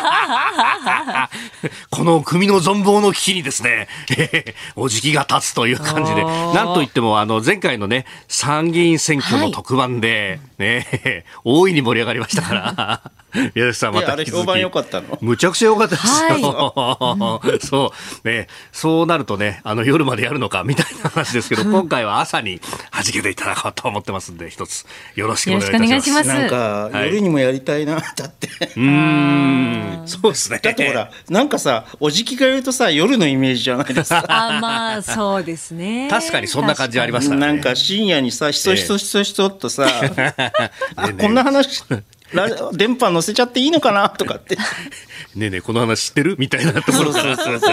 この組の存亡の危機にですね、おじきが立つという感じで、なんといっても前回のね参議院選挙の特番で、ね、大いに盛り上がりましたから宮崎さんまた引き続き。 あれ評判良かったの？ むちゃくちゃ良かったですよ。そうね、そうなるとね夜までやるのかみたいな話ですけど、今回は朝に弾けていただこうと思ってますんで、一つよろしくお願いいたします。 なんか夜にもやりたいな、だってそうですね。 だってほらなんかさ、おじきが言うとさ夜のイメージじゃないですか。 まあそうですね。 確かにそんな感じありましたね。 なんか深夜にさひそひそひそひそっとさ、こんな話電波載せちゃっていいのかなとかってねえねえこの話知ってるみたいなところ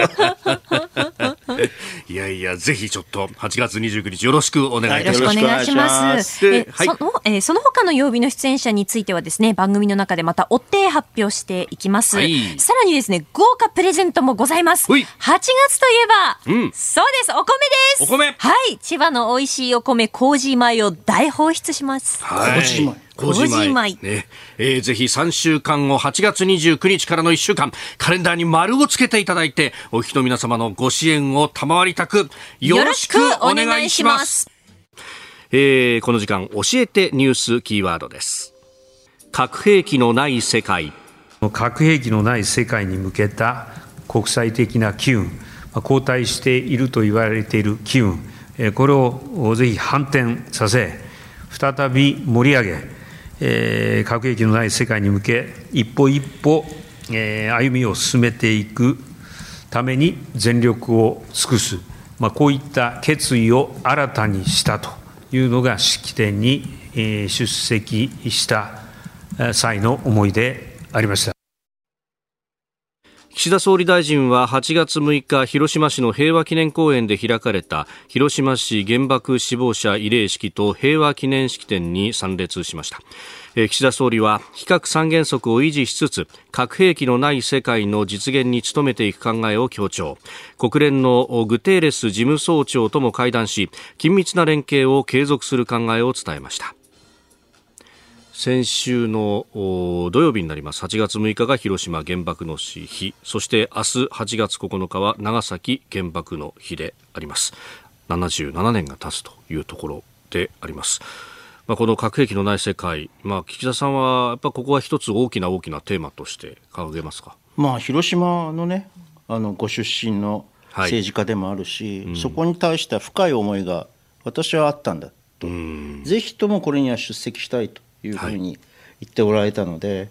いやいや、ぜひちょっと8月29日よろしくお願いいたします。 よろしくお願いします。その他の曜日の出演者についてはですね、番組の中でまた追って発表していきます。さらにですね、豪華プレゼントもございます。8月といえば、そうです、お米です。 お米、 はい、千葉の美味しいお米麹米を大放出します。 麹米ね、ぜひ3週間後8月29日からの1週間カレンダーに丸をつけていただいて、お聞きの皆様のご支援を賜りたくよろしくお願いします。この時間教えてニュースキーワードです。核兵器のない世界。 核兵器のない世界に向けた国際的な機運、後退していると言われている機運、これをぜひ反転させ、再び盛り上げ、核兵器のない世界に向け一歩一歩、歩みを進めていくために全力を尽くす、こういった決意を新たにしたというのが式典に、出席した際の思いでありました。 岸田総理大臣は8月6日広島市の平和記念公園で開かれた広島市原爆死亡者慰霊式と平和記念式典に参列しました。岸田総理は非核三原則を維持しつつ核兵器のない世界の実現に努めていく考えを強調。国連のグテーレス事務総長とも会談し、緊密な連携を継続する考えを伝えました。先週の土曜日になります。8月6日が広島原爆の日、そして明日8月9日は長崎原爆の日であります。77年が経つというところであります。この核兵器のない世界、岸田さんはやっぱここは一つ大きなテーマとして掲げますか。 広島のね、ご出身の政治家でもあるし、そこに対しては深い思いが私はあったんだと、ぜひともこれには出席したいというふうに言っておられたので、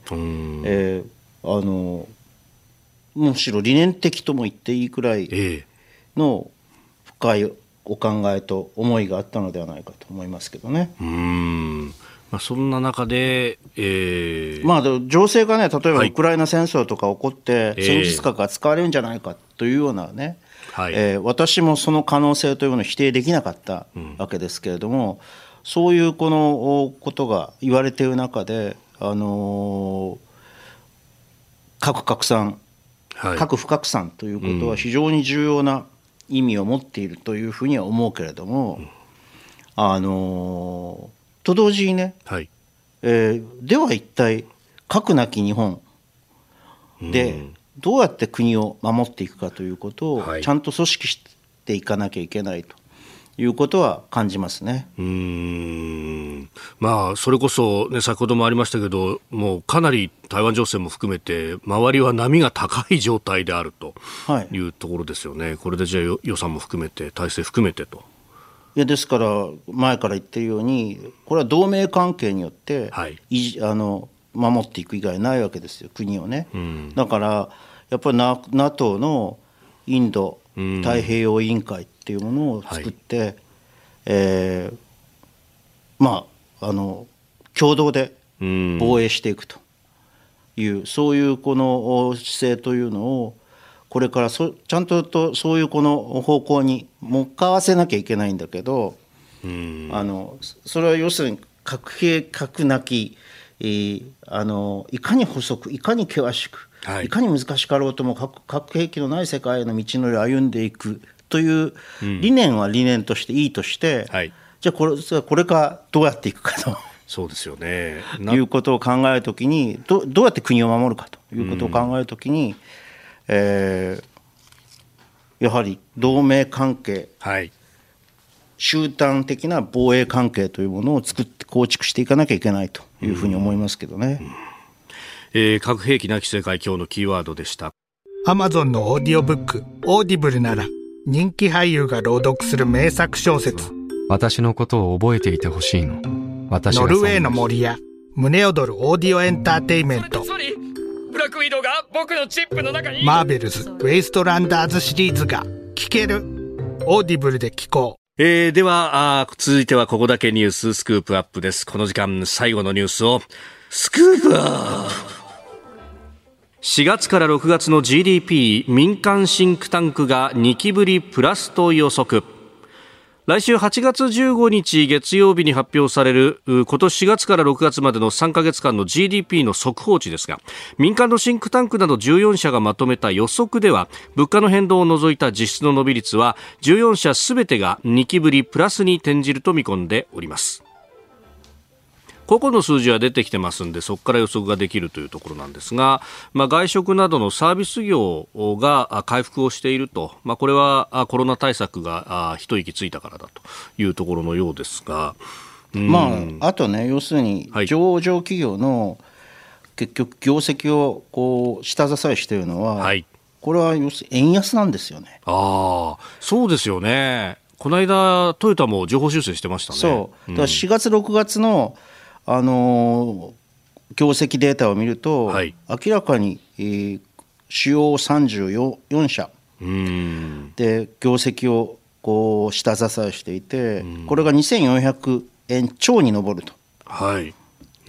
むしろ理念的とも言っていいくらいの深いお考えと思いがあったのではないかと思いますけどね。 そんな中で、 情勢がね、例えばウクライナ戦争とか起こって戦術核が使われるんじゃないかというようなね、私もその可能性というものを否定できなかったわけですけれども、そういうこのことが言われている中で、核拡散核不拡散ということは非常に重要な意味を持っているというふうには思うけれども、と同時にね、はい、では一体核なき日本でどうやって国を守っていくかということをちゃんと組織していかなきゃいけないということは感じますね。 まあ、それこそ、ね、先ほどもありましたけど、もうかなり台湾情勢も含めて周りは波が高い状態であるというところですよね、はい、これでじゃあ予算も含めて体制含めてと。 いやですから前から言ってるようにこれは同盟関係によって、はい、守っていく以外ないわけですよ、国をね、だからやっぱり NATO のインド太平洋委員会っていうものを作って、はい、共同で防衛していくというそういうこの姿勢というのをこれからちゃんとそういうこの方向に向かわせなきゃいけないんだけど、それは要するに核兵核なき、いかに細くいかに険しく、はい、いかに難しかろうとも核兵器のない世界への道のりを歩んでいくという理念は理念としていいとして、はい、じゃあこれからどうやっていくかとそうですよねいうことを考えるときにどうやって国を守るかということを考えるときに、やはり同盟関係、はい、集団的な防衛関係というものを構築していかなきゃいけないというふうに思いますけどね。 核兵器なき世界、今日のキーワードでした。 Amazon のオーディオブックオーディブルなら人気俳優が朗読する名作小説、 私のことを覚えていてほしいの。 ノルウェーの森や胸躍るオーディオエンターテイメント、 ブラックウィドウが僕のチップの中に、 マーベルズウェイストランダーズシリーズが聞ける。オーディブルで聞こう。 では続いてはここだけニューススクープアップです。この時間最後のニュースをスクープアップ。4月から6月の GDP 民間シンクタンクが2期ぶりプラスと予測。来週8月15日月曜日に発表される今年4月から6月までの3ヶ月間の GDP の速報値ですが、民間のシンクタンクなど14社がまとめた予測では、物価の変動を除いた実質の伸び率は14社すべてが2期ぶりプラスに転じると見込んでおります。個々の数字は出てきてますんで、そこから予測ができるというところなんですが、外食などのサービス業が回復をしていると、これはコロナ対策が一息ついたからだというところのようですが、 あとね、要するに上場企業の結局業績をこう下支えしているのは、はい、これは要するに円安なんですよね。 そうですよね。この間トヨタも情報修正してましたね。 そうだから4月6月の業績データを見ると、はい、明らかに、主要34社で業績をこう下支えしていて、これが2400円超に上ると、はい、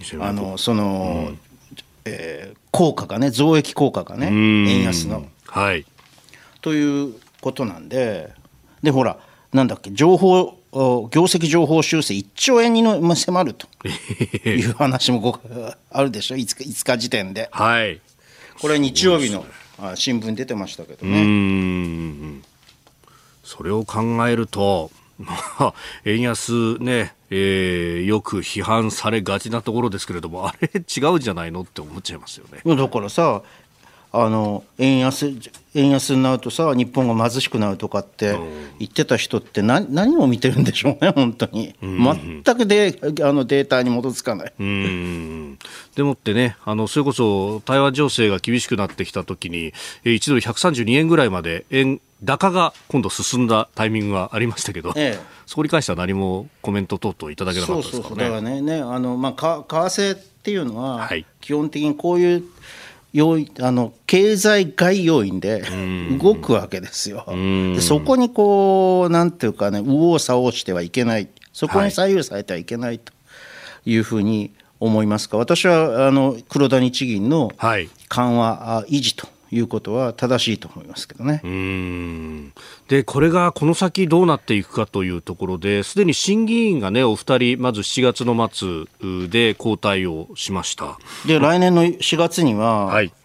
効果がね、増益効果がね、円安の、はい、ということなんで、ほらなんだっけ、業績情報修正1兆円に迫るという話もあるでしょ、5日時点で、はい、これ日曜日の新聞出てましたけどね。 それを考えると、円安ね、よく批判されがちなところですけれども、あれ違うんじゃないのって思っちゃいますよね。 だからさ、円安になるとさ、日本が貧しくなるとかって言ってた人って何を見てるんでしょうね、本当に。全くデータに基づかない。 でもってね、それこそ台湾情勢が厳しくなってきたときに1ドル132円ぐらいまで円高が今度進んだタイミングがありましたけど、そこに関しては何もコメント等々いただけなかったですからね。 だからね、為替っていうのは基本的にこういう経済外要因で動くわけですよ。でそこにこうなんていうかね、右往左往してはいけない、そこに左右されてはいけないというふうに思いますが、私は黒田日銀の緩和維持ということは正しいと思いますけどね。 でこれがこの先どうなっていくかというところで、すでに審議員がね、お二人まず7月の末で交代をしました。 で来年の4月には、はい、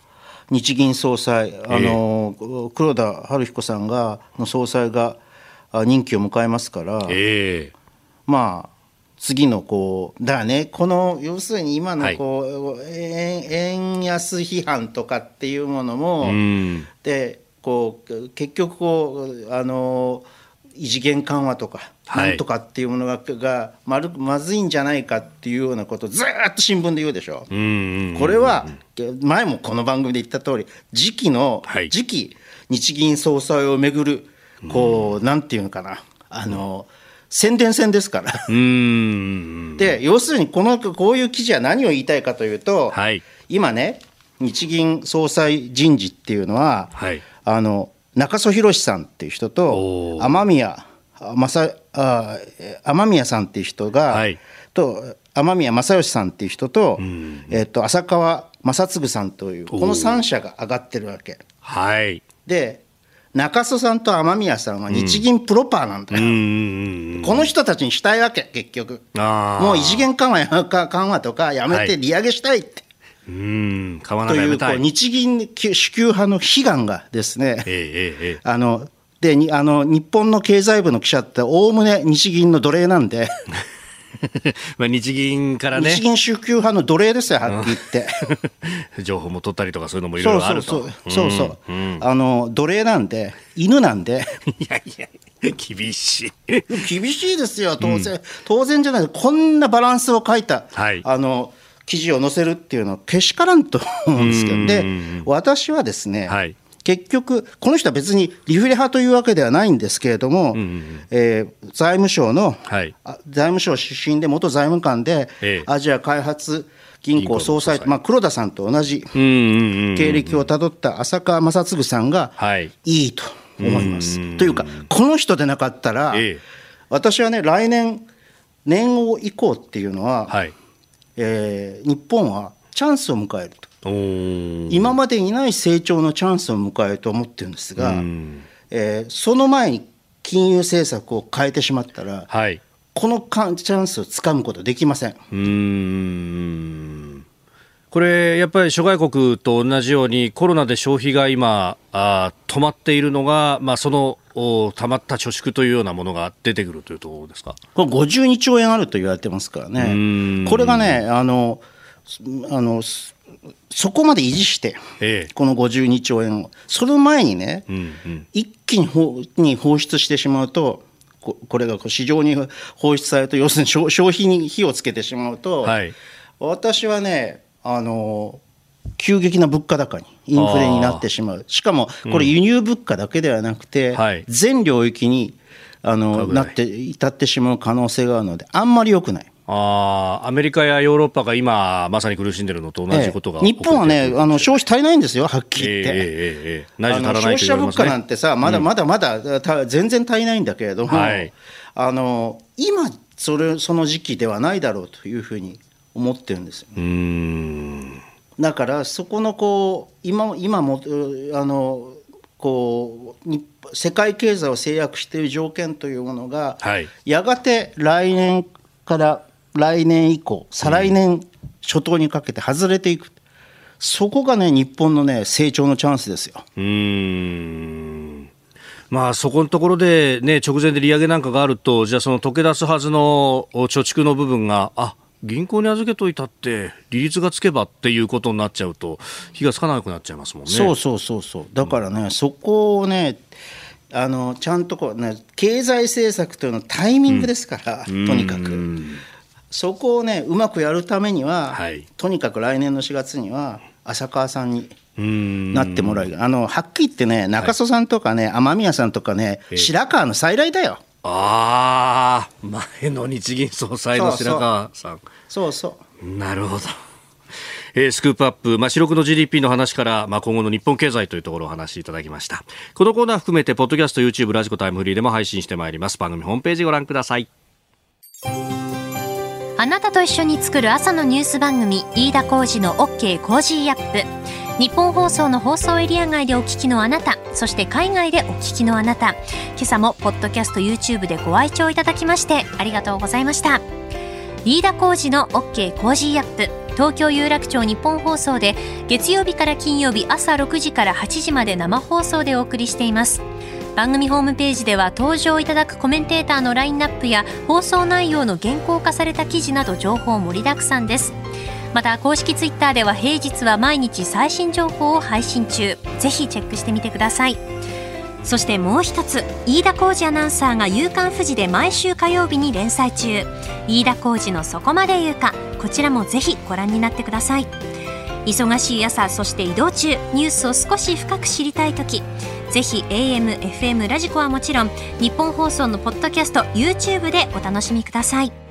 日銀総裁、黒田晴彦さんの総裁が任期を迎えますから、まあ次のだからね、この要するに今の円安批判とかっていうものも、で結局異次元緩和とかなんとかっていうものがまずいんじゃないかっていうようなことをずっと新聞で言うでしょ。これは前もこの番組で言った通り、次期日銀総裁をめぐるなんていうのかな、宣伝戦ですからで、要するにこういう記事は何を言いたいかというと、今ね、日銀総裁人事っていうのは、中曽宏さんっていう人と雨宮さんっていう人が、雨宮正義さんっていう人と、浅川正嗣さんというこの3社が上がってるわけ、で中曽さんと雨宮さんは日銀プロパーなんだよ、この人たちにしたいわけ、結局もう異次元緩和とかやめて利上げしたいって、という日銀主給派の悲願がですね、で日本の経済部の記者っておおむね日銀の奴隷なんで日銀からね、 日銀主給派の奴隷ですよ、はっきり言って情報も取ったりとかそういうのもいろいろあると、 奴隷なんで、犬なんでいや厳しいですよ、当然じゃない、こんなバランスを書いた、記事を載せるっていうのはけしからんと思うんですけど、で私はですね、結局この人は別にリフレ派というわけではないんですけれども、財務省出身で元財務官で、アジア開発銀行総裁、黒田さんと同じ経歴をたどった浅川正嗣さんがいいと思います。というか、この人でなかったら、私はね、来年年王以降っていうのは、日本はチャンスを迎えると、今までにない成長のチャンスを迎えると思ってるんですが、その前に金融政策を変えてしまったら、このチャンスをつかむことできません。 これやっぱり諸外国と同じようにコロナで消費が今止まっているのが、その溜まった貯蓄というようなものが出てくるというところですか。 これ52兆円あると言われてますからね。これがね、そこまで維持して、この52兆円をその前にね、一気に放出してしまうと、これが市場に放出されると、要するに消費に火をつけてしまうと、私はね、急激な物価高にインフレになってしまう。しかもこれ輸入物価だけではなくて、全領域に至ってしまう可能性があるので、あんまり良くない。 アメリカやヨーロッパが今まさに苦しんでいるのと同じことが起こっている、 日本はね、消費足りないんですよ、はっきり言って、消費者物価なんてさ、まだ全然足りないんだけれども、今その時期ではないだろうというふうに思ってるんですよ。だからそこの今も世界経済を制約している条件というものが、やがて来年から来年以降、再来年初頭にかけて外れていく、そこがね、日本のね、成長のチャンスですよ。 そこのところで、直前で利上げなんかがあると、じゃあその溶け出すはずの貯蓄の部分が銀行に預けといたって利率がつけばっていうことになっちゃうと火がつかなくなっちゃいますもんね。 そうだからね、そこをね、ちゃんと経済政策というのはタイミングですから、とにかくそこをね、うまくやるためには、とにかく来年の4月には浅川さんになってもらう。はっきり言ってね、中曽さんとかね、雨宮さんとかね、白川の再来だよ。 前の日銀総裁の白川さん。なるほど。スクープアップ、主力の GDP の話から、今後の日本経済というところをお話しいただきました。このコーナー含めてポッドキャスト、YouTube、ラジコタイムフリーでも配信してまいります。番組ホームページご覧ください。 あなたと一緒に作る朝のニュース番組、飯田浩司の OK コージーアップ。日本放送の放送エリア外でお聞きのあなた、そして海外でお聞きのあなた、今朝もポッドキャスト YouTube でご愛聴いただきましてありがとうございました。飯田浩司の OK コージーアップ、 東京有楽町日本放送で月曜日から金曜日朝6時から8時まで生放送でお送りしています。番組ホームページでは登場いただくコメンテーターのラインナップや放送内容の原稿化された記事など情報盛りだくさんです。また公式ツイッターでは平日は毎日最新情報を配信中、ぜひチェックしてみてください。そしてもう一つ、飯田浩司アナウンサーが夕刊フジで毎週火曜日に連載中、飯田浩司のそこまで言うか、こちらもぜひご覧になってください。忙しい朝、そして移動中、ニュースを少し深く知りたいとき、ぜひ AM、FM、ラジコはもちろん日本放送のポッドキャスト、YouTube でお楽しみください。